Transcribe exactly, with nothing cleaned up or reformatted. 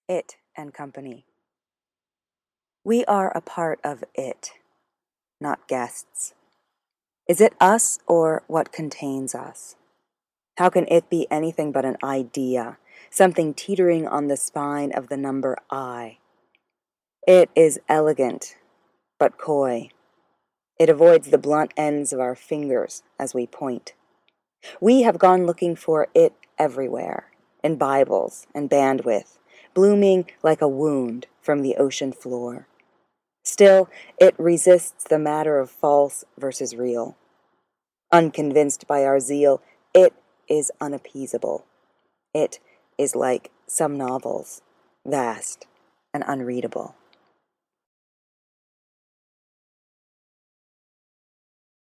It and Company. We are a part of it, not guests. Is it us or what contains us? How can it be anything but an idea, something teetering on the spine of the number I? It is elegant, but coy. It avoids the blunt ends of our fingers as we point. We have gone looking for it everywhere, in Bibles and bandwidth, blooming like a wound from the ocean floor. Still, it resists the matter of false versus real. Unconvinced by our zeal, it is unappeasable. It is like some novels, vast and unreadable.